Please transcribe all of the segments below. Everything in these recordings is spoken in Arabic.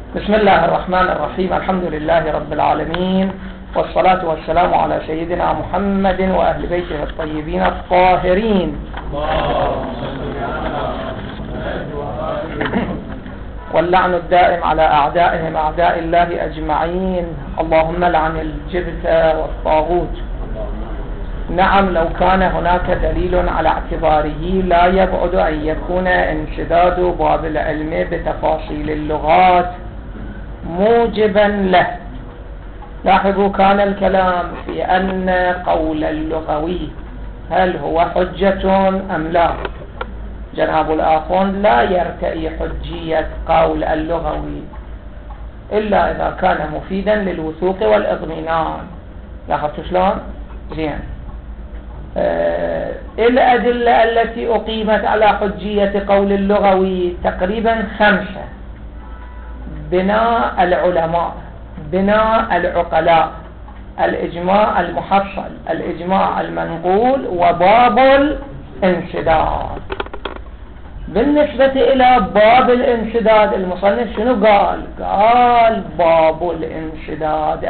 بسم الله الرحمن الرحيم. الحمد لله رب العالمين، والصلاة والسلام على سيدنا محمد وأهل بيته الطيبين الطاهرين، واللعن الدائم على أعدائهم أعداء الله أجمعين. اللهم لعن الجبت والطاغوت. نعم، لو كان هناك دليل على اعتباره لا يبعد أن يكون انسداد باب العلم بتفاصيل اللغات موجبا له. لاحظوا، كان الكلام في أن قول اللغوي هل هو حجة أم لا. جناب الآخون لا يرتئي حجية قول اللغوي إلا إذا كان مفيدا للوثوق والإضمنان. لاحظتوا شلون؟ زين. الأدلة التي أقيمت على حجية قول اللغوي تقريبا 5: بناء العلماء، بناء العقلاء، الإجماع المحصل، الإجماع المنقول، وباب الانسداد. بالنسبة إلى باب الانسداد المصنف شنو قال؟ قال باب الانسداد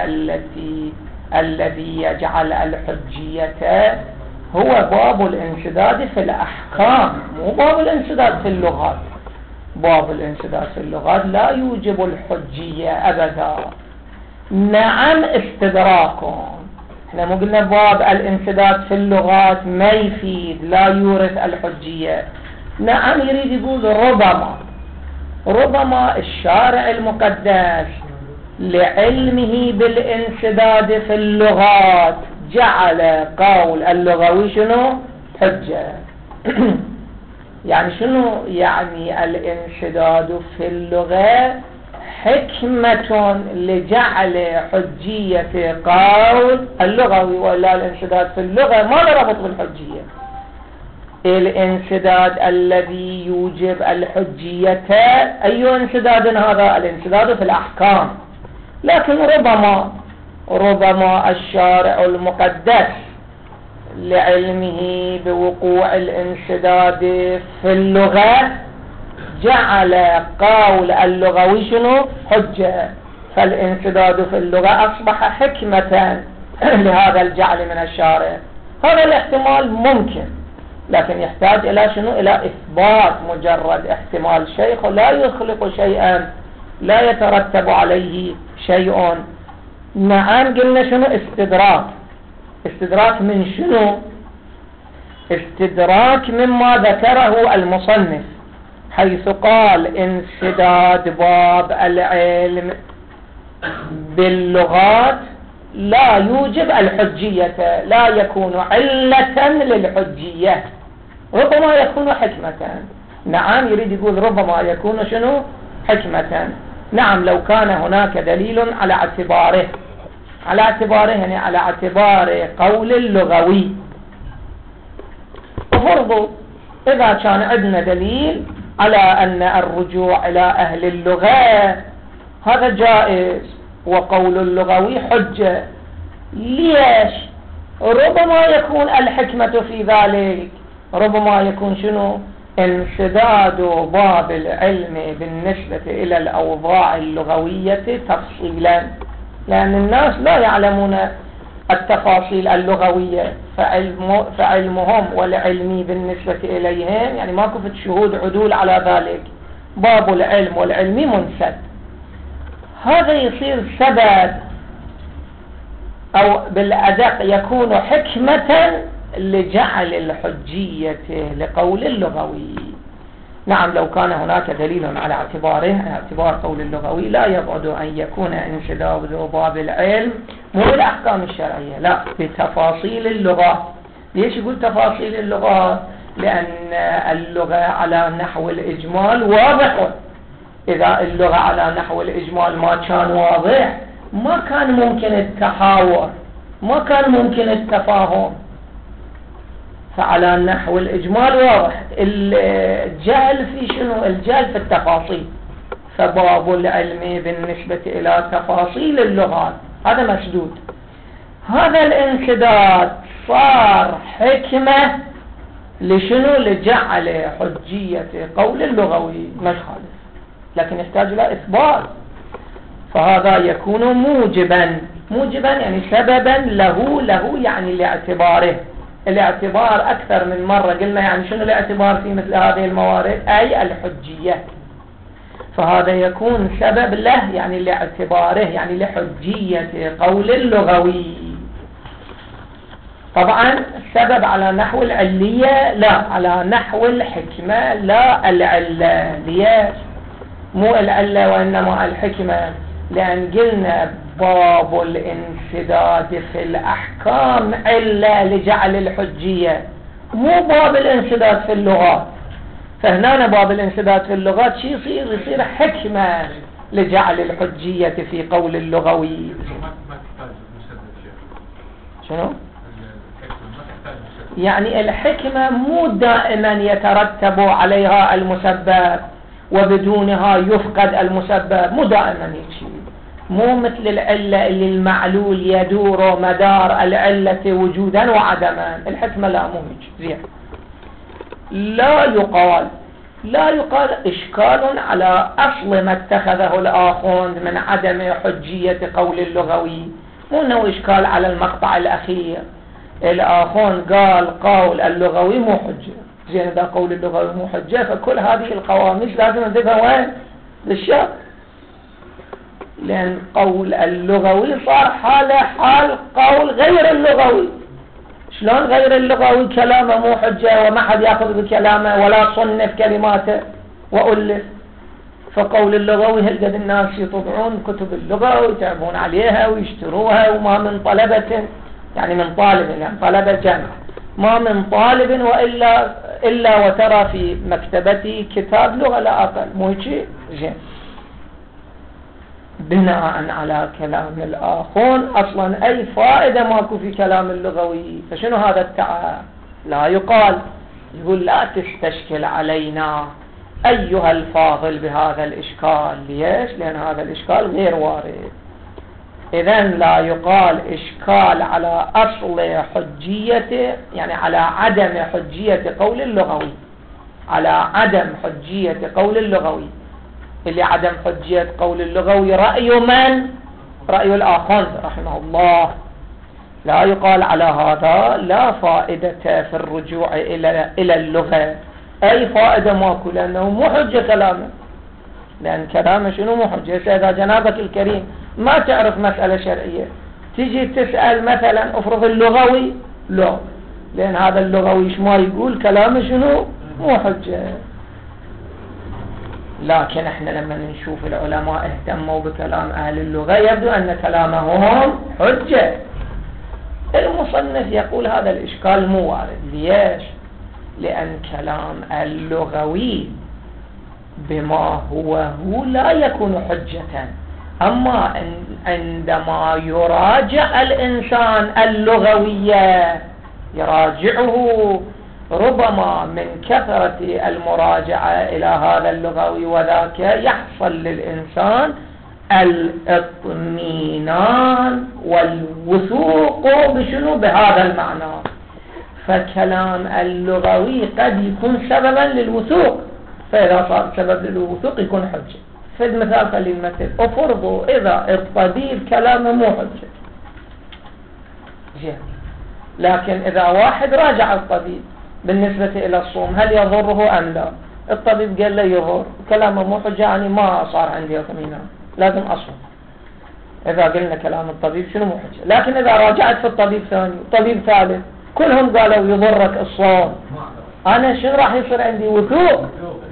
الذي يجعل الحجية هو باب الانسداد في الأحكام، مو باب الانسداد في اللغات. باب الانسداد في اللغات لا يوجب الحجية أبدا. نعم، استدراكم. احنا مو قلنا باب الانسداد في اللغات ما يفيد، لا يورث الحجية. نعم، يريد يقول ربما الشارع المقدس لعلمه بالانسداد في اللغات جعل قول اللغوي شنو؟ حجة. يعني شنو يعني الانسداد في اللغة؟ حكمة لجعل حجية قول اللغوي، ولا الانسداد في اللغة ما له ربط بالحجية. الانسداد الذي يوجب الحجية أي انسداد هذا؟ الانسداد في الأحكام. لكن ربما الشارع المقدس لعلمه بوقوع الانسداد في اللغة جعل قول اللغوي شنو؟ حجة. فالانسداد في اللغة أصبح حكمة لهذا الجعل من الشارع. هذا الاحتمال ممكن، لكن يحتاج إلى شنو؟ إلى إثبات. مجرد احتمال شيء لا يخلق شيئا، لا يترتب عليه شيء. نعم، قلنا شنو؟ استدراك من شنو؟ استدراك مما ذكره المصنف، حيث قال انسداد باب العلم باللغات لا يوجب الحجية، لا يكون علة للحجية، ربما يكون حكمة. نعم، يريد يقول ربما يكون شنو؟ حكمة. نعم، لو كان هناك دليل على اعتباره يعني على اعتبار قول اللغوي. وفرضوا إذا كان عندنا دليل على أن الرجوع إلى أهل اللغة هذا جائز وقول اللغوي حجة، ليش؟ ربما يكون الحكمة في ذلك، ربما يكون شنو؟ انسداد باب العلم بالنسبة إلى الأوضاع اللغوية تفصيلا، لأن الناس لا يعلمون التفاصيل اللغوية، فعلمهم والعلمي بالنسبة إليهم يعني ما كفت شهود عدول على ذلك. باب العلم والعلمي منسد. هذا يصير سبب أو بالأدق يكون حكمة لجعل الحجية لقول اللغوي. نعم، لو كان هناك دليل على اعتبار قول اللغوي لا يبعد أن يكون انسداد باب العلم مو الأحكام الشرعية، لا، بتفاصيل اللغة. ليش يقول تفاصيل اللغة؟ لأن اللغة على نحو الإجمال واضح. إذا اللغة على نحو الإجمال ما كان واضح ما كان ممكن التحاور، ما كان ممكن التفاهم. فعلى نحو الإجمال واضح. الجهل في شنو؟ الجهل في التفاصيل. فباب العلم بالنسبة إلى تفاصيل اللغات هذا مسدود. هذا الانسداد صار حكمة لشنو؟ لجعل حجية قول اللغوي مش خالف، لكن يحتاج إلى إثبات. فهذا يكون موجبا. موجبا يعني سببا له يعني لاعتباره. الاعتبار أكثر من مرة قلنا يعني شنو الاعتبار في مثل هذه الموارد؟ أي الحجية. فهذا يكون سبب له يعني لاعتباره يعني لحجية قول اللغوي. طبعا السبب على نحو العلية لا، على نحو الحكمة لا العلة. ليش؟ مو العلة وإنما الحكمة، لأن قلنا باب الانسداد في الأحكام علة لجعل الحجية، مو باب الانسداد في اللغات. فهنا باب الانسداد في اللغات شي يصير حكمة لجعل الحجية في قول اللغوي. شنو؟ يعني الحكمة مو دائما يترتب عليها المسبب وبدونها يفقد المسبب، مو دائما يكشي. مو مثل العلة اللي المعلول يدور مدار العلة وجودا وعدما. الحكمة لا، مو هيك. زين. لا يقال إشكال على أصل ما اتخذه الآخوند من عدم حجية قول اللغوي. مو أنه إشكال على المقطع الأخير. الآخوند قال قول اللغوي مو حجة. زين، إذا قول اللغوي مو حجة فكل هذه القواميس لازم نذبها وين؟ للشرط. لأن قول اللغوي صار حال قول غير اللغوي. شلون غير اللغوي كلامه مو حجة وما حد يأخذ بكلامه ولا صنف كلماته وألف؟ فقول اللغوي هلقد الناس يطبعون كتب اللغة ويتعبون عليها ويشتروها، وما من طلبة يعني من طالب، يعني طلبة جمع، ما من طالب إلا وترى في مكتبتي كتاب لغة لا أقل. مو هيك؟ زين. بناء على كلام الآخون أصلا أي فائدة ماكو في كلام اللغوي. فشنو هذا التعب؟ لا يقال. يقول لا تستشكل علينا أيها الفاضل بهذا الإشكال. ليش؟ لأن هذا الإشكال غير وارد. إذن لا يقال إشكال على أصل حجيته، يعني على عدم حجية قول اللغوي، على عدم حجية قول اللغوي. اللي عدم حجية قول اللغوي رأي من؟ رأي الآخوند رحمه الله. لا يقال على هذا لا فائدة في الرجوع إلى اللغة. أي فائدة ماكو، لأنه مو حجة كلامه. لأن كلامه شنو مو حجة؟ إذا جنابك الكريم ما تعرف مسألة شرعية تيجي تسأل مثلا افرض اللغوي، لا، لأن هذا اللغوي ايش ما يقول كلامه شنو مو حجة. لكن احنا لما نشوف العلماء اهتموا بكلام اهل اللغة يبدو ان كلامهم حجة. المصنف يقول هذا الاشكال مو وارد. ليش؟ لان كلام اللغوي بما هو لا يكون حجة. اما عندما يراجع الانسان اللغوية يراجعه ربما من كثرة المراجعة إلى هذا اللغوي وذاك يحصل للإنسان الاطمئنان والوثوق بشنو؟ بهذا المعنى. فكلام اللغوي قد يكون سببا للوثوق، فإذا صار سبب للوثوق يكون حجة. فد مثال خلي المثل، افرضوا إذا الطبيب كلامه مو حجة، لكن إذا واحد راجع الطبيب بالنسبة إلى الصوم هل يضره أم لا؟ الطبيب قال له يضر، كلامه مو حجة، يعني ما صار عندي اطمئنان لازم أصوم. إذا قلنا كلام الطبيب شنو مو حجة. لكن إذا راجعت في الطبيب ثاني وطبيب ثالث كلهم قالوا يضرك الصوم، أنا شنو راح يصير عندي؟ وثوق.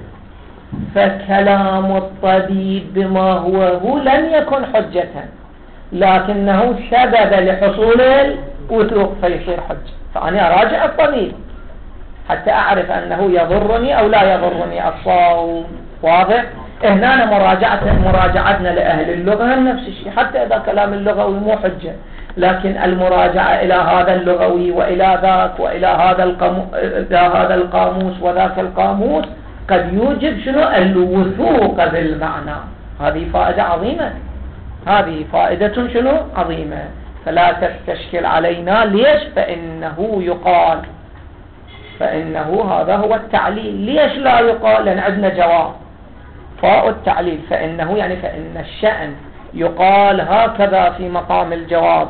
فكلام الطبيب بما هو لن يكن حجة، لكنه سبب لحصول الوثوق فيصير حجة. فأنا أراجع الطبيب حتى أعرف أنه يضرني أو لا يضرني الصوم. واضح؟ هنا مراجعتنا لأهل اللغة نفس الشيء، حتى إذا كلام اللغوي مو حجة، لكن المراجعة إلى هذا اللغوي وإلى ذاك وإلى هذا القاموس وذاك القاموس قد يوجب شنو؟ الوثوق بالمعنى. هذه فائدة عظيمة، هذه فائدة شنو؟ عظيمة. فلا تستشكل علينا. ليش؟ فإنه يقال، فإنه هذا هو التعليل. ليش لا يقال؟ لأن عندنا جواب. فاء التعليل فإنه يعني فإن الشأن يقال هكذا في مقام الجواب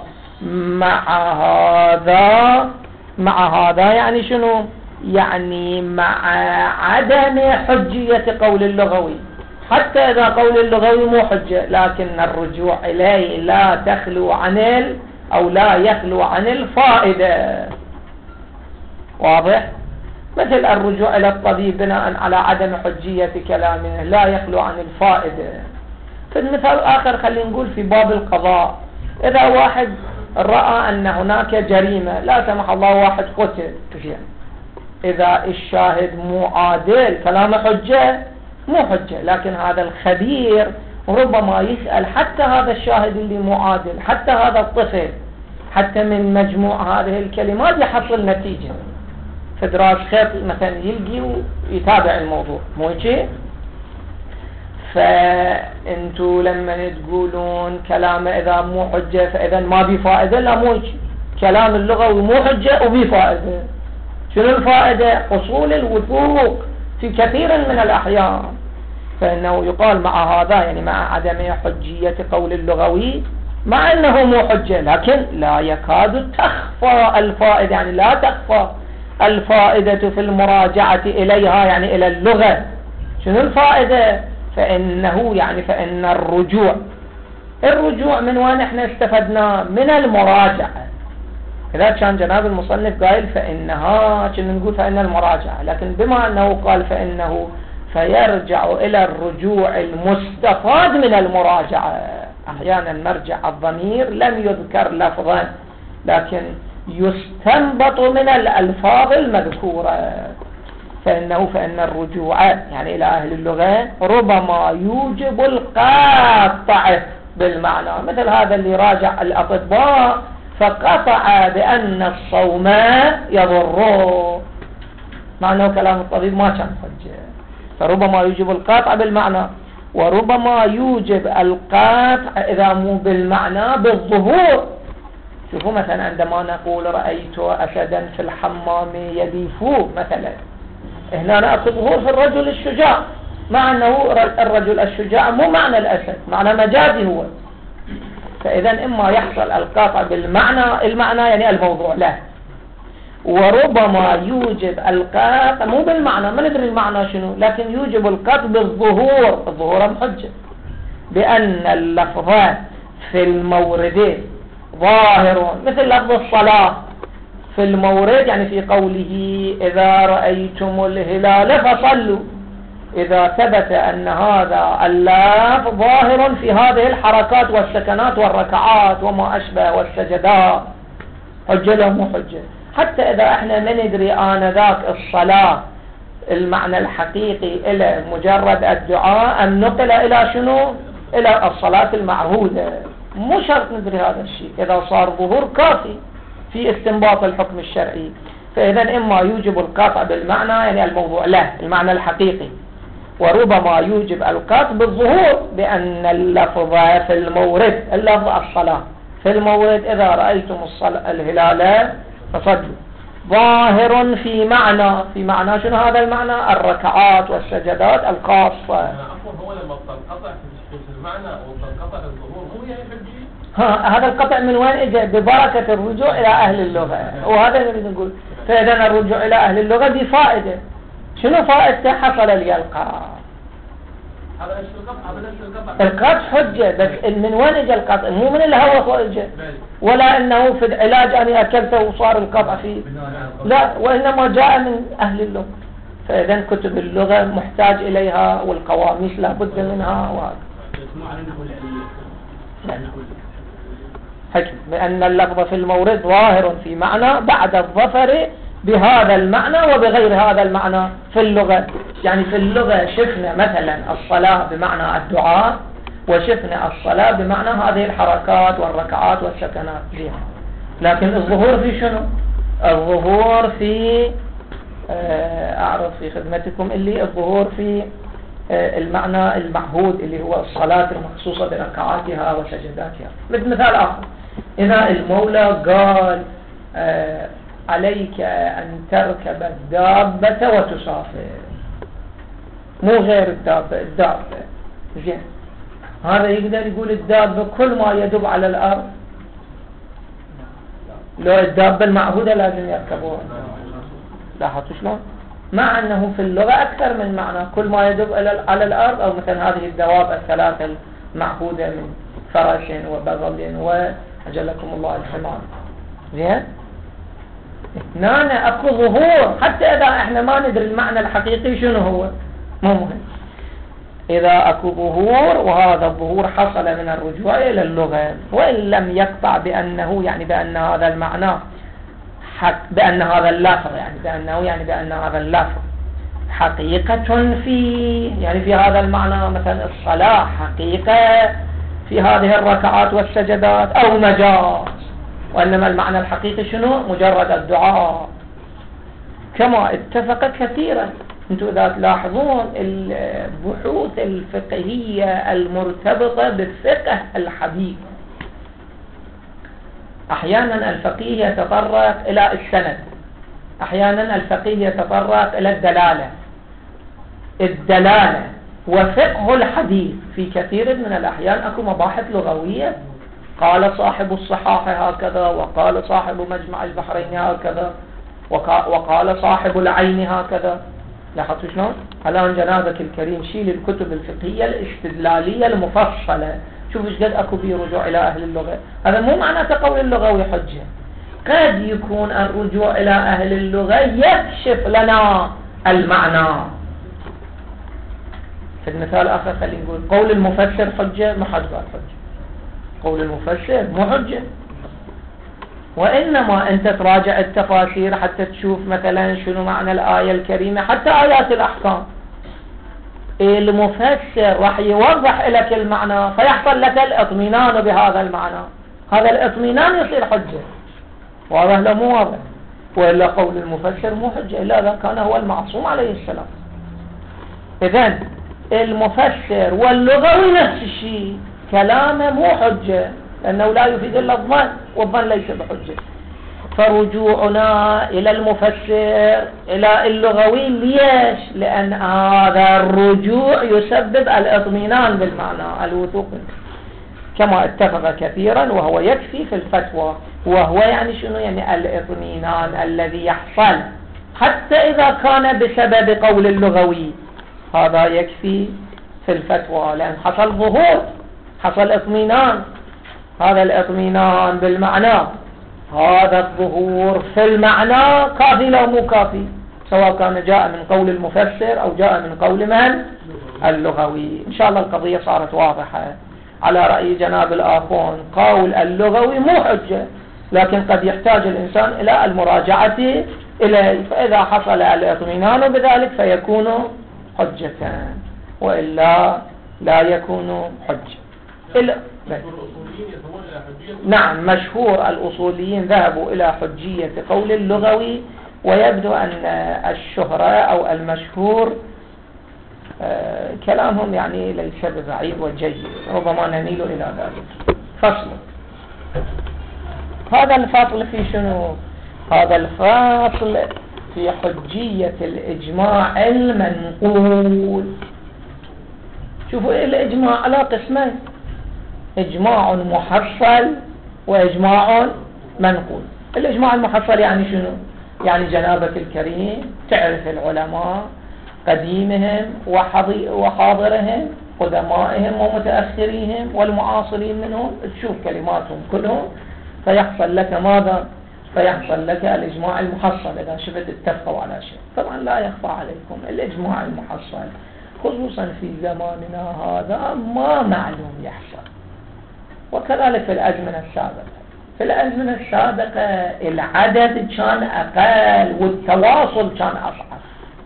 مع هذا يعني شنو؟ يعني مع عدم حجية قول اللغوي، حتى إذا قول اللغوي مو حجة لكن الرجوع إليه لا تخلو عن أو لا يخلو عن الفائدة. واضح؟ مثل الرجوع إلى الطبيب بناء على عدم حجية كلامه لا يخلو عن الفائدة. في المثال الآخر خلينا نقول في باب القضاء، إذا واحد رأى أن هناك جريمة لا سمح الله واحد قتل، إذا الشاهد مو عادل كلامه حجة؟ مو حجة، لكن هذا الخبير ربما يسأل حتى هذا الشاهد اللي مو عادل، حتى هذا الطفل، حتى من مجموع هذه الكلمات يحصل نتيجة. فدراس خيط مثلا يلقي ويتابع الموضوع، مو شيء؟ فانتوا لما تقولون كلام إذا مو حجة فإذا ما بي فائدة، لا مو كلام اللغوي مو حجة وبي فائدة. شنو الفائدة؟ حصول الوثوق في كثير من الأحيان. فإنه يقال مع هذا يعني مع عدم حجية قول اللغوي مع أنه مو حجة لكن لا يكاد تخفى الفائدة، يعني لا تخفى الفائدة في المراجعة إليها يعني إلى اللغة. شنو الفائدة؟ فإنه يعني فإن الرجوع من وين احنا استفدنا؟ من المراجعة. إذا كان جناب المصنف قائل فإنها كنا نقول فإن المراجعة، لكن بما أنه قال فإنه فيرجع إلى الرجوع المستفاد من المراجعة. أحيانا مرجع الضمير لم يذكر لفظا لكن يستنبط من الألفاظ المذكورة. فإن الرجوع يعني إلى أهل اللغة ربما يوجب القطع بالمعنى، مثل هذا اللي راجع الأطباء فقطع بأن الصوم يضره، مع أنه كلام الطبيب ما كان حجة. فربما يوجب القطع بالمعنى، وربما يوجب القطع إذا مو بالمعنى بالظهور. شوفوا مثلا عندما نقول رأيت أسدا في الحمام يديفو مثلا، هنا نأخذ ظهور في الرجل الشجاع، مع أنه الرجل الشجاع مو معنى الأسد، معنى مجازي هو. فإذا إما يحصل القطع بالمعنى، المعنى يعني الموضوع له، وربما يوجب القطع مو بالمعنى، ما ندري المعنى شنو، لكن يوجب القطع بالظهور. الظهور محجة بأن اللفظ في المورد ظاهر، مثل لفظ الصلاة في المورد يعني في قوله إذا رأيتم الهلال فصلوا، إذا ثبت أن هذا اللفظ ظاهر في هذه الحركات والسكنات والركعات وما أشبه والسجدات، حجة لا مو حجة. حتى إذا احنا ما ندري آنذاك الصلاة المعنى الحقيقي إلى مجرد الدعاء أم نقل إلى شنو؟ إلى الصلاة المعهودة، مو شرط ندري هذا الشيء. إذا صار ظهور كافي في استنباط الحكم الشرعي. فإذا إما يوجب القطع بالمعنى يعني الموضوع له المعنى الحقيقي، وربما يوجب القطع بالظهور بأن اللفظ في المورد، اللفظ الصلاة في المورد إذا رأيتم الهلال فصلوا، ظاهر في معنى شنو هذا المعنى؟ الركعات والسجدات الخاصة. هو لما تنقطع في المعنى وتنقطع الظهور هو يعني حجي؟ هذا القطع من وين اجى؟ ببركة الرجوع إلى أهل اللغة، وهذا اللي نريد نقول. فإذا الرجوع إلى أهل اللغة دي فائدة. شنو فائدته؟ حصل لي القطع. القطع حجة، بس من وين اجى القطع؟ مو من الهوى اجى، ولا انه في العلاج اني اكلته وصار القطع فيه، لا، وانما جاء من اهل اللغة. فاذا كتب اللغة محتاج اليها والقواميس لابد منها. وهذا حكم بأن اللفظ في المورد ظاهر في معنى بعد الظفر بهذا المعنى وبغير هذا المعنى في اللغة. يعني في اللغة شفنا مثلا الصلاة بمعنى الدعاء، وشفنا الصلاة بمعنى هذه الحركات والركعات والسكنات فيها. لكن الظهور في شنو؟ الظهور في أعرف في خدمتكم اللي الظهور في المعنى المعهود اللي هو الصلاة المخصوصة بركعاتها وسجداتها. مثال آخر، إذا المولى قال عليك أن تركب الدابة وتسافر، مو غير الدابة زين، هذا يقدر يقول الدابة كل ما يدب على الأرض؟ لو الدابة المعهودة لازم يركبوها. لاحظتوا شلون؟ مع أنه في اللغة أكثر من معنى، كل ما يدب على الأرض، أو مثلا هذه الدواب الثلاثة المعهودة من فرس وبغل وأجلكم الله الحمار. زين؟ هنا اكو ظهور، حتى اذا احنا ما ندري المعنى الحقيقي شنو هو مو مهم. اذا اكو ظهور، وهذا الظهور حصل من الرجوع الى اللغة، وان لم يقطع بانه يعني بان هذا المعنى بان هذا اللفظ بان هذا اللفظ حقيقة فيه، يعني في هذا المعنى مثلا الصلاة حقيقة في هذه الركعات والسجدات، او مجاز، وإنما المعنى الحقيقي شنو؟ مجرد الدعاء، كما اتفق كثيرا. انتم إذا تلاحظون البحوث الفقهية المرتبطة بالفقه الحديث، أحيانا الفقيه يتطرق إلى السند، أحيانا الفقيه يتطرق إلى الدلالة وفقه الحديث. في كثير من الأحيان أكو مباحث لغوية، قال صاحب الصحاح هكذا، وقال صاحب مجمع البحرين هكذا، وقال صاحب العين هكذا. لاحظتوا شلون؟ الآن جنابك الكريم شيل الكتب الفقهية الاستدلالية المفصلة، شوف ايش قد اكو بيه رجوع الى اهل اللغة. هذا مو معناته قول اللغوي حجة، قد يكون الرجوع الى اهل اللغة يكشف لنا المعنى. في المثال اخر خلينا نقول قول المفسر حجة، ما حد قال حجة، قول المفسر مو حجة، وإنما أنت تراجع التفاسير حتى تشوف مثلا شنو معنى الآية الكريمة، حتى آيات الأحكام. المفسر راح يوضح لك المعنى فيحصل لك الاطمئنان بهذا المعنى، هذا الاطمئنان يصير حجة. واضح لا مو واضح؟ وإلا قول المفسر مو حجة إلا إذا كان هو المعصوم عليه السلام. إذن المفسر واللغوي نفس الشيء، كلامه مو حجة لأنه لا يفيد إلا الظن، والظن ليس بحجة. فرجوعنا إلى المفسر إلى اللغوي ليش؟ لأن هذا الرجوع يسبب الاطمئنان بالمعنى، الوثوق، كما اتفق كثيرا، وهو يكفي في الفتوى. وهو يعني شنو؟ يعني الاطمئنان الذي يحصل حتى إذا كان بسبب قول اللغوي، هذا يكفي في الفتوى، لأن حصل ظهور، حصل اطمئنان. هذا الاطمئنان بالمعنى، هذا الظهور في المعنى كافي لو مو كافي، سواء كان جاء من قول المفسر أو جاء من قول من؟ اللغوي. إن شاء الله القضية صارت واضحة. على رأي جناب الآخون قول اللغوي مو حجة، لكن قد يحتاج الإنسان إلى المراجعة إليه، فإذا حصل الاطمئنان بذلك فيكون حجة، وإلا لا يكون حجة. نعم، مشهور الأصوليين ذهبوا إلى حجية قول اللغوي، ويبدو أن الشهرة أو المشهور كلامهم يعني ليس ببعيد وجيد، ربما نميل إلى ذلك. فصل. هذا الفصل في شنو؟ هذا الفصل في حجية الإجماع المنقول. شوفوا الإجماع على قسمين، إجماع محصل وإجماع منقول. الإجماع المحصل يعني شنو؟ يعني جنابك الكريم تعرف العلماء قديمهم وحاضرهم، قدمائهم ومتأخريهم والمعاصرين منهم، تشوف كلماتهم كلهم، فيحصل لك ماذا؟ فيحصل لك الإجماع المحصل إذا شفت اتفقوا على شيء. طبعا لا يخفى عليكم الإجماع المحصل خصوصا في زماننا هذا ما معلوم يحصل، وكذلك في الأزمنة السابقة. في الأزمنة السابقة العدد كان أقل والتواصل كان أصعب.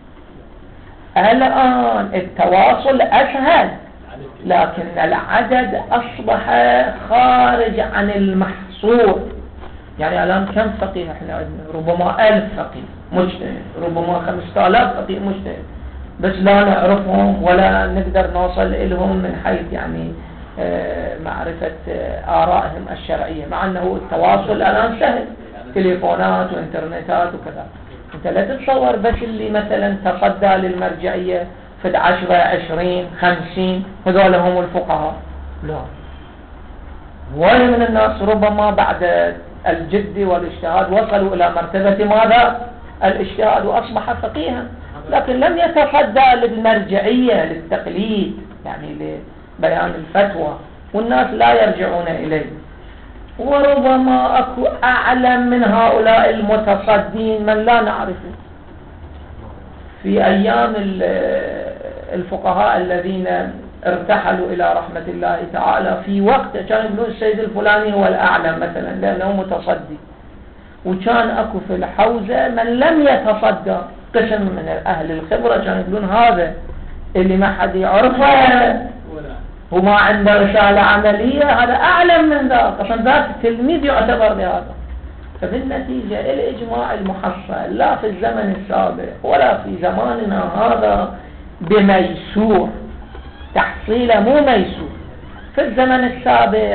الآن التواصل أسهل، لكن العدد أصبح خارج عن المحصور. يعني الآن كم فقيه احنا عندنا؟ ربما 1000 فقيه مجتهد، ربما 5000 فقيه مجتهد، بس لا نعرفهم ولا نقدر نوصل إلهم من حيث يعني معرفة آرائهم الشرعية، مع أنه التواصل الآن سهل، تليفونات وإنترنتات وكذا. أنت لا تتصور بس اللي مثلا تصدى للمرجعية في 10 20 50 هذول هم الفقهاء، لا، هواية من الناس ربما بعد الجد والاجتهاد وصلوا إلى مرتبة ماذا؟ الاجتهاد وأصبح فقيها، لكن لم يتصدى للمرجعية للتقليد، يعني لبيان الفتوى، والناس لا يرجعون إليه. وربما أكو أعلم من هؤلاء المتصدين من لا نعرفه. في أيام الفقهاء الذين ارتحلوا إلى رحمة الله تعالى، في وقت كان يقولون السيد الفلاني هو الأعلم مثلا لأنه متصدي، وكان أكو في الحوزة من لم يتصدى، قسم من أهل الخبرة كانوا يقولون هذا اللي ما حد يعرفه وما عنده رسالة عملية هذا أعلم من ذاك، أصلا ذاك التلميذ يعتبر بهذا. فبالنتيجة الإجماع المحصل لا في الزمن السابق ولا في زماننا هذا بميسور، تحصيله مو ميسور. في الزمن السابق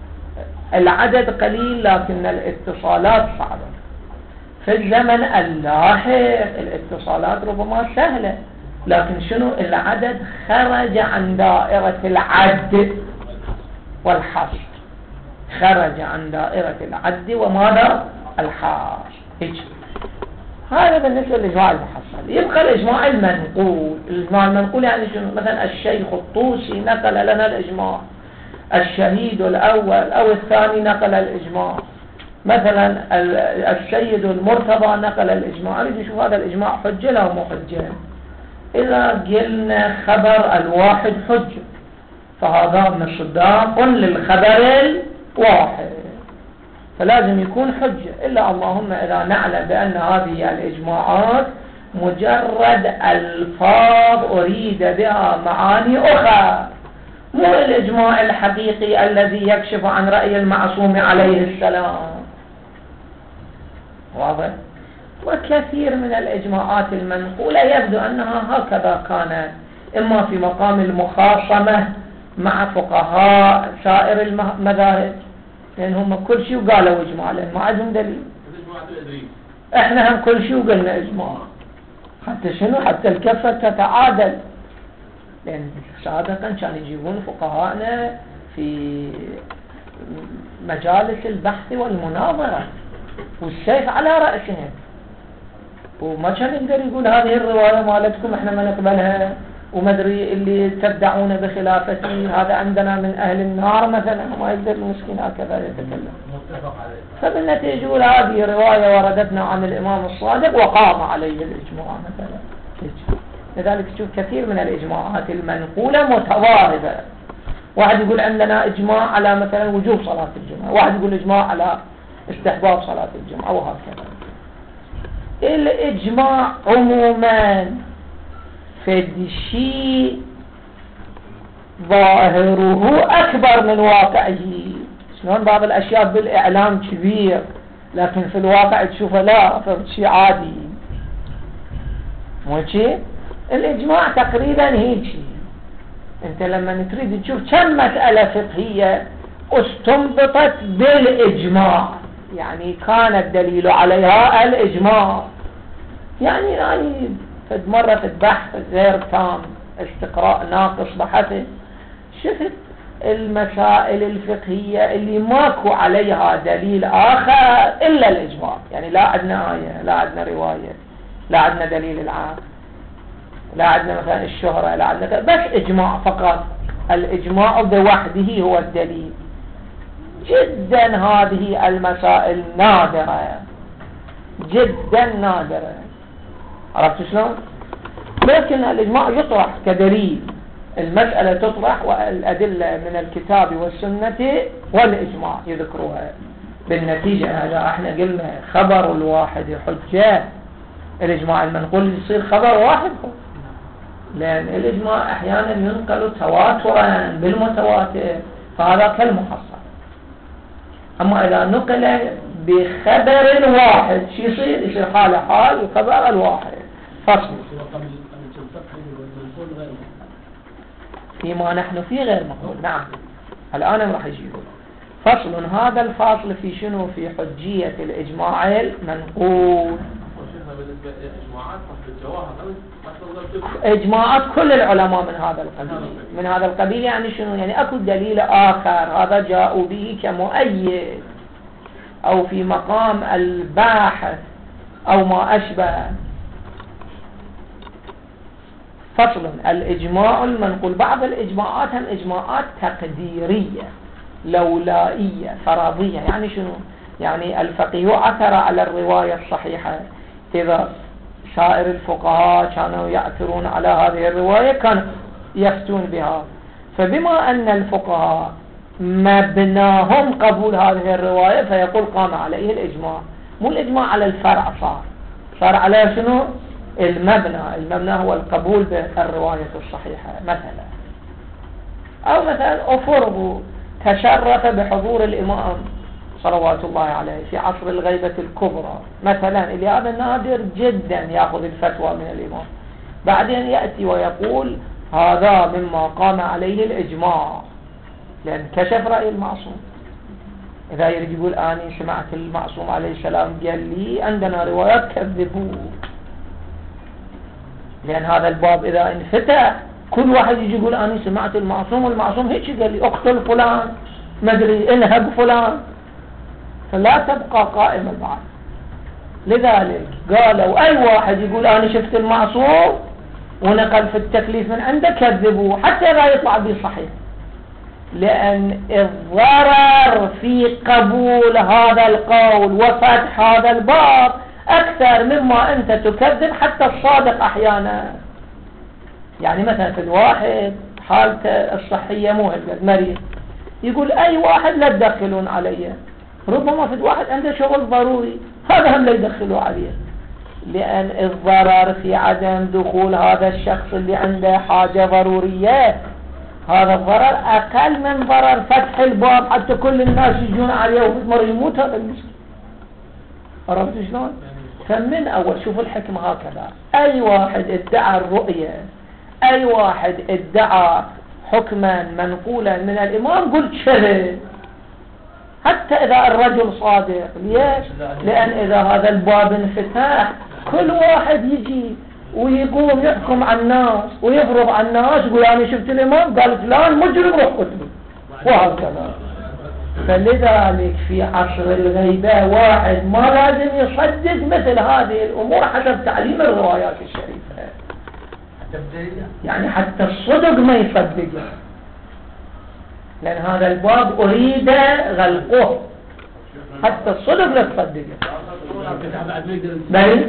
العدد قليل لكن الاتصالات صعبة، في الزمن اللاحق الاتصالات ربما سهلة، لكن شنو العدد خرج عن دائرة العد والحصر، خرج عن دائرة العد وماذا الحصر. هذا بالنسبة للإجماع المحصل. يبقى الإجماع المنقول. الإجماع المنقول يعني شنو؟ مثلا الشيخ الطوسي نقل لنا الإجماع، الشهيد الأول أو الثاني نقل الإجماع، مثلا السيد المرتضى نقل الإجماع. أريد نشوف هذا الإجماع حجة لا مو حجة. إذا قلنا خبر الواحد حجة فهذا مصداق للخبر الواحد، فلازم يكون حجة، إلا اللهم إذا نعلم بأن هذه الإجماعات مجرد ألفاظ أريد بها معاني أخرى، مو الإجماع الحقيقي الذي يكشف عن رأي المعصوم عليه السلام. واضح؟ وكثير من الإجماعات المنقولة يبدو أنها هكذا كانت، إما في مقام المخاصمة مع فقهاء سائر المذاهب، لأن هم كل شيء قالوا إجماع لأن ما عندهم دليل. إحنا هم كل شيء قلنا إجماع، حتى شنو؟ حتى الكفة تتعادل، لأن سابقا كانوا يجيبون فقهاءنا في مجالس البحث والمناظرة والسيف على رأسهم، وما كان يقدر يقول هذه الرواية مالتكم احنا ما نقبلها، ومدري اللي تدعون بخلافتي هذا عندنا من أهل النار مثلا، ما يقدر المسكين هكذا يتكلم. فبالنتيجة يقول هذه رواية وردتنا عن الإمام الصادق وقام عليه الإجماع مثلا. لذلك تشوف كثير من الإجماعات المنقولة متضاربة، واحد يقول عندنا إجماع على مثلا وجوب صلاة الجمعة، واحد يقول إجماع على استحباب صلاة الجمعة، وهكذا. الإجماع عموما في شيء ظاهره أكبر من واقعه. شلون بعض الأشياء بالإعلام كبير لكن في الواقع تشوفه لا، شيء عادي، مو شيء. الإجماع تقريبا هيك. أنت لما تريد تشوف كم مسألة فقهية استنبطت بالإجماع، يعني كان الدليل عليها الإجماع، يعني مرة في البحث غير تام، استقراء ناقص بحثه، شفت المسائل الفقهية اللي ماكو عليها دليل آخر إلا الإجماع، يعني لا عندنا آية، لا عندنا رواية، لا عندنا دليل العام، لا عندنا مثلا الشهرة، لا عندنا بس إجماع فقط. الإجماع بوحده هو الدليل. جدا هذه المسائل نادرة، جدا نادرة، عرفت شلون؟ لكن الإجماع يطرح كدليل، المسألة تطرح والأدلة من الكتاب والسنة والإجماع يذكروها. بالنتيجة هذا احنا قلنا خبر الواحد حجة، الإجماع المنقول يصير خبر واحد، لأن الإجماع أحيانا ينقل تواترا بالمتواتر فهذا كالمحصل. أما إذا نقل بخبر واحد شو يصير حال حال وخبر الواحد فصل. فيما نحن فيه غير مقبول. نعم الآن راح يجيبون فصل. هذا الفاصل في شنو؟ في حجية الإجماع المنقول. بالنسبة لإجماعات فصل الجواهر إجماعات كل العلماء من هذا القبيل يعني شنو؟ يعني أكو دليل آخر هذا جاءوا به كمؤيد أو في مقام الباحث أو ما أشبه. فصل الإجماع المنقول. بعض الإجماعات هم إجماعات تقديرية لولائية فرضية. يعني شنو؟ يعني الفقيه عثر على الرواية الصحيحة، إذا سائر الفقهاء كانوا يأثرون على هذه الرواية كانوا يفتون بها، فبما أن الفقهاء مبناهم قبول هذه الرواية فيقول قام عليه الإجماع. مو الإجماع على الفرع، صار على شنو؟ المبنى هو القبول بالرواية الصحيحة. مثلا أو مثلا أفرض تشرف بحضور الإمام صلوات الله عليه في عصر الغيبة الكبرى مثلا، اللي هذا نادر جدا يأخذ الفتوى من الإمام، بعدين يأتي ويقول هذا مما قام عليه الإجماع لأن كشف رأي المعصوم. إذا يريد يقول أني سمعت المعصوم عليه السلام قال لي عندنا روايات كذبوه، لأن هذا الباب إذا انفتح كل واحد يجي يقول أني سمعت المعصوم والمعصوم هيك قال لي اقتل فلان ما أدري انهب فلان، فلا تبقى قائمة بعد. لذلك قالوا أي واحد يقول أنا شفت المعصوم ونقل في التكليف من عنده كذبوه حتى لا يطلع به صحيح، لأن الضرر في قبول هذا القول وفتح هذا الباب أكثر مما أنت تكذب حتى الصادق أحيانا. يعني مثلا في الواحد حالته الصحية مو هالقد مريض، يقول أي واحد لا تدخلون عليه، ربما في واحد عنده شغل ضروري هذا هم لا يدخلوا عليه، لأن الضرر في عدم دخول هذا الشخص اللي عنده حاجة ضرورية، هذا الضرر أقل من ضرر فتح الباب حتى كل الناس يجون عليه ومر يموت هذا المسكين. عرفت شلون؟ فمن أول شوفوا الحكمة هكذا، أي واحد ادعى الرؤية، أي واحد ادعى حكما منقولا من الإمام قلت شهد، حتى إذا الرجل صادق. ليش؟ لأن إذا هذا الباب انفتح كل واحد يجي ويقوم يحكم على الناس ويفرض على الناس، يقول أنا شفت الإمام قال فلان مجرم روح قتله وهكذا. فلذلك في عصر الغيبة واحد ما لازم يصدق مثل هذه الأمور حسب تعليم الروايات الشريفة، يعني حتى الصدق ما يصدقه، لأن هذا الباب أريد غلقه، حتى الصدق لا تصدقه. بل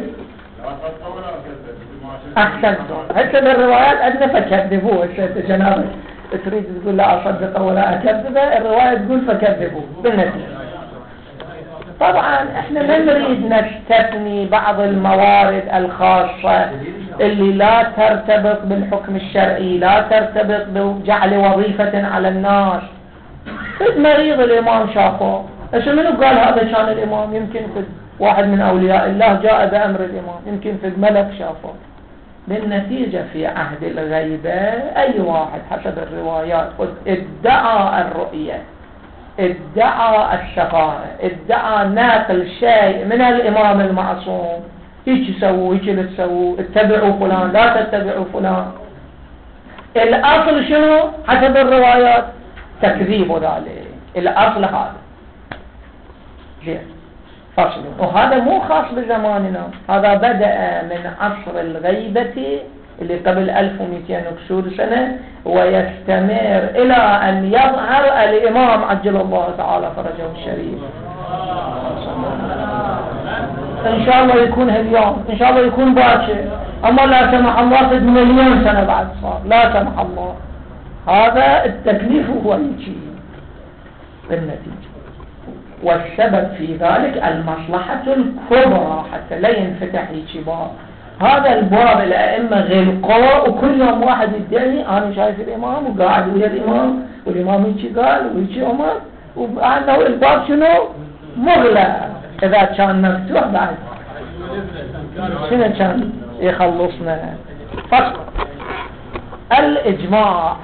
أحسنتم حتى بالروايات أدنى فكذبوه. جنابك تريد تقول لا أصدق ولا أكذبه، الرواية تقول فكذبوه بالنتيجة. طبعا احنا ما نريد نستثني بعض الموارد الخاصة اللي لا ترتبط بالحكم الشرعي، لا ترتبط بجعل وظيفة على الناس. في مريض الإمام شافه، ايش منو قال هذا كان الإمام؟ يمكن في واحد من أولياء الله جاء بأمر الإمام، يمكن في الملك شافه. بالنتيجة في عهد الغيبة أي واحد حسب الروايات ادعى الرؤية، ادعى الشفاعة، ادعى ناقل شيء من الإمام المعصوم، هيك سووا هيك لا تسووا، اتبعوا فلان لا تتبعوا فلان، الأصل شنو حسب الروايات؟ تكذيب ذلك، الأصل هذا. فصل. وهذا مو خاص بزماننا، هذا بدأ من عصر الغيبة اللي قبل 1200 وكسور سنة ويستمر إلى أن يظهر الإمام عجل الله تعالى فرجه الشريف. إن شاء الله يكون اليوم، إن شاء الله يكون باكر، أما لا سمح الله في مليون سنة بعد صار، لا سمح الله. هذا التكليف هو يجي بالنتيجة، والسبب في ذلك المصلحة الكبرى حتى لا ينفتح باب. هذا الباب الأئمة غلقوا، وكل يوم واحد يدعي أنا شايف الإمام وقاعد ويا الإمام والإمام يجي قال ويجي أمر، وأنه الباب شنو مغلق. إذا كان مفتوح بعد شنو كان يخلصنا؟ فصل. الإجماع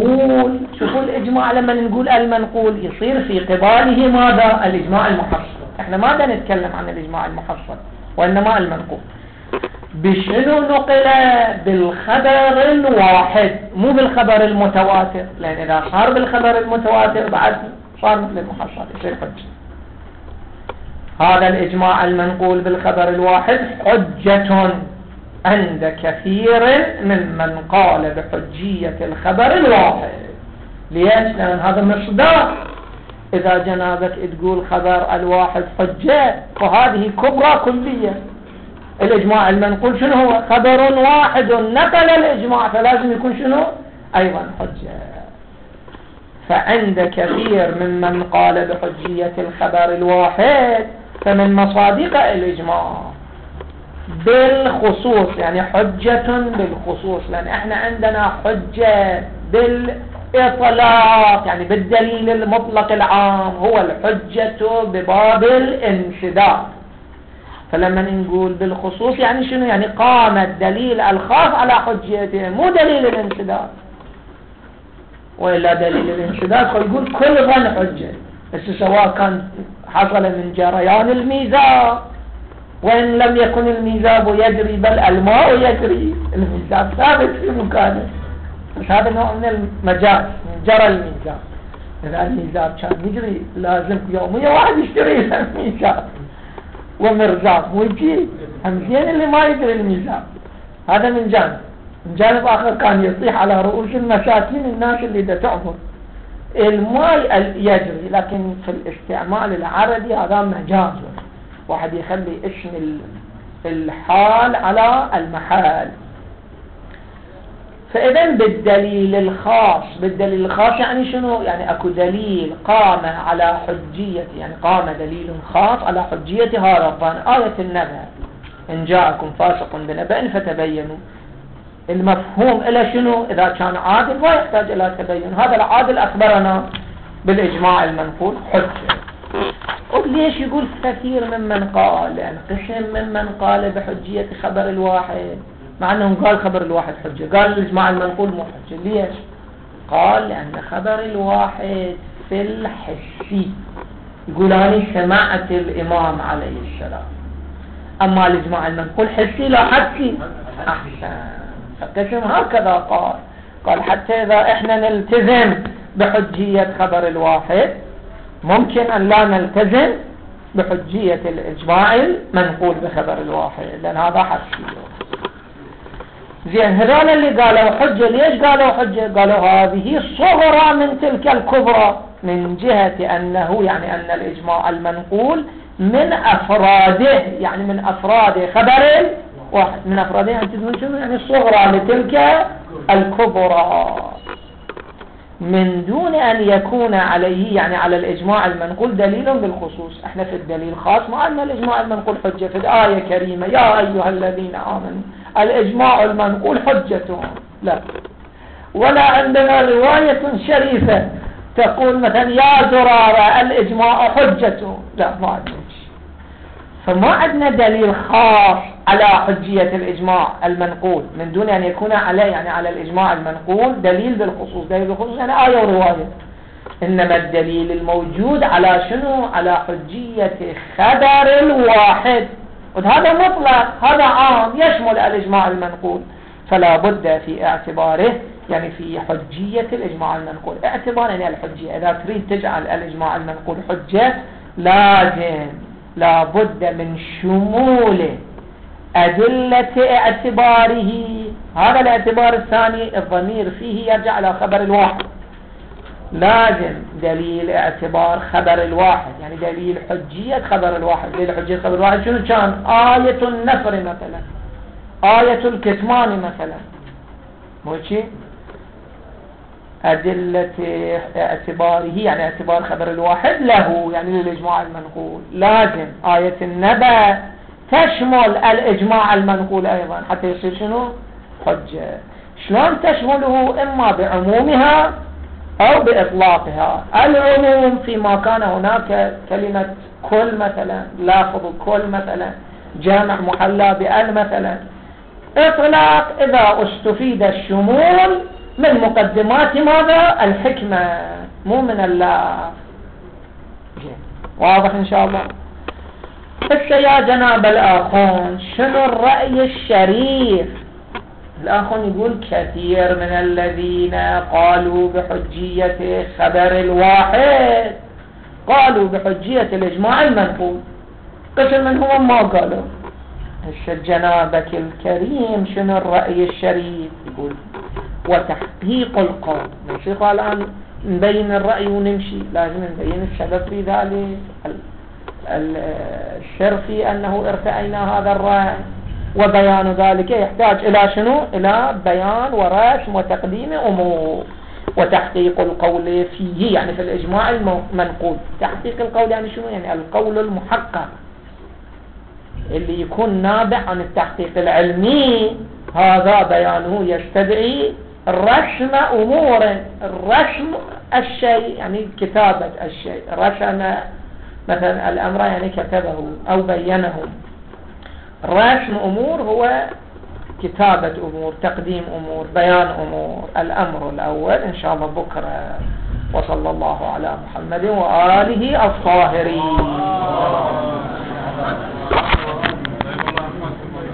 المنقول. شوفوا الإجماع لما نقول المنقول يصير في قباله ماذا؟ الإجماع المحصل. احنا ما بدنا نتكلم عن الإجماع المحصل وإنما المنقول. بشنو نقل؟ بالخبر الواحد مو بالخبر المتواتر، لأن إذا صار بالخبر المتواتر بعد صار مثل المحصل يصير حجة. هذا الإجماع المنقول بالخبر الواحد حجة عند كثير ممن قال بحجية الخبر الواحد. ليش؟ لأن هذا مصداق. إذا جنابك تقول خبر الواحد حجة فهذه كبرى كلية. الإجماع المنقول شنو هو؟ خبر واحد نقل الإجماع، فلازم يكون شنو؟ أيضا حجة. فعند كثير ممن قال بحجية الخبر الواحد فمن مصادق الإجماع بالخصوص، يعني حجة بالخصوص، لأن احنا عندنا حجة بالإطلاق يعني بالدليل المطلق العام، هو الحجة بباب الانسداد. فلما نقول بالخصوص يعني شنو؟ يعني قام الدليل الخاص على حجيته مو دليل الانسداد، وإلا دليل الانسداد يقول كل ظن حجة، بس سواء كان حصل من جريان الميزاب وإن لم يكن الميزاب يجري بل الماء يجري، الميزاب ثابت في مكانه، بس هذا نوع من المجاز، جرى الميزاب. إذا الميزاب كان يجري لازم يوميا واحد يشتري الميزاب ومرزاب مو يجي همزين اللي ما يجري الميزاب. هذا من جانب. من جانب آخر كان يصيح على رؤوس المساكين الناس اللي دا تعبر الماء يجري، لكن في الاستعمال العربي هذا مجاز، واحد يخلي اسم الحال على المحال. فإذا بالدليل الخاص، بالدليل الخاص يعني شنو؟ يعني اكو دليل قام على حجية، يعني قام دليل خاص على حجية هذا الظن. آية النبأ إن جاءكم فاسق بنبأ فتبينوا، المفهوم إلى شنو؟ إذا كان عادل ما يحتاج إلى تبين، هذا العادل أخبرنا بالإجماع المنقول حجة. وليش يقول كثير ممن قال؟ يعني قسم ممن قال بحجية خبر الواحد، مع أنه قال خبر الواحد حجة، قال الإجماع المنقول مو حجة. ليش؟ قال لأن خبر الواحد في الحسي، يقول أنا سمعت الإمام عليه السلام، أما الإجماع المنقول حسي لا حسي. أحسن. فقسم هكذا قال حتى إذا إحنا نلتزم بحجية خبر الواحد ممكن أن لا نلتزم بحجية الإجماع المنقول بخبر الواحد، لأن هذا حسي. زين، هذول اللي قالوا حجة ليش قالوا حجة؟ قالوا هذه صغرى من تلك الكبرى، من جهة أنه يعني أن الإجماع المنقول من أفراده، يعني من أفراد خبر واحد، من أفراده يعني تدون يعني الصغرى لتلك الكبرى، من دون أن يكون عليه يعني على الإجماع المنقول دليل بالخصوص. احنا في الدليل الخاص ما عندنا الإجماع المنقول حجة. في الآية كريمة يا أيها الذين آمنوا الإجماع المنقول حجة، لا. ولا عندنا رواية شريفة تقول مثلا يا زرارة الإجماع حجة، لا ما عندنا. فما عندنا دليل خاص على حجية الإجماع المنقول من دون أن يكون عليه يعني على الإجماع المنقول دليل بالخصوص. دليل بالخصوص يعني آية ورواية، إنما الدليل الموجود على شنو؟ على حجية خبر الواحد، وهذا مطلق، هذا عام يشمل الإجماع المنقول، فلا بد في اعتباره يعني في حجية الإجماع المنقول. اعتبار يعني الحجية، إذا تريد تجعل الإجماع المنقول حجة لازم لا بد من شمول أدلة اعتباره. هذا الاعتبار الثاني الضمير فيه يرجع على خبر الواحد، لازم دليل اعتبار خبر الواحد، يعني دليل حجية خبر الواحد. دليل حجية خبر الواحد شنو كان؟ آية النفر مثلا، آية الكتمان مثلا، مو شيء؟ أدلة اعتباره يعني اعتبار خبر الواحد له يعني للإجماع المنقول، لازم آية النبأ تشمل الإجماع المنقول أيضا حتى يصير شنو؟ حجة. شلون تشمله؟ إما بعمومها أو بإطلاقها. العموم فيما كان هناك كلمة كل مثلا، لافظ كل مثلا، جامع محلى بأل مثلا. إطلاق إذا استفيد الشمول من مقدمات ماذا؟ الحكمة، مو من الله. واضح إن شاء الله. هسه يا جناب الآخون شنو الرأي الشريف؟ الآخون يقول كثير من الذين قالوا بحجية خبر الواحد قالوا بحجية الإجماع المنقول، قسم منهم ما قالوا. جنابك الكريم شنو الرأي الشريف؟ يقول وتحقيق القول. الشيخ الآن نبين الرأي ونمشي، لازم نبين السبب في ذلك، الشر في أنه ارتأينا هذا الرأي، وبيان ذلك يحتاج إلى شنو؟ إلى بيان ورسم وتقديم أمور. وتحقيق القول فيه يعني في الإجماع المنقول. تحقيق القول يعني شنو؟ يعني القول المحقق اللي يكون نابع عن التحقيق العلمي، هذا بيانه يستدعي رسم أمور. الرسم الشيء يعني كتابة الشيء، رسم مثلا الأمر يعني كتبه أو بينه. رسم أمور هو كتابة أمور، تقديم أمور، بيان أمور. الأمر الأول إن شاء الله بكرة. وصلى الله على محمد وآله الطاهرين.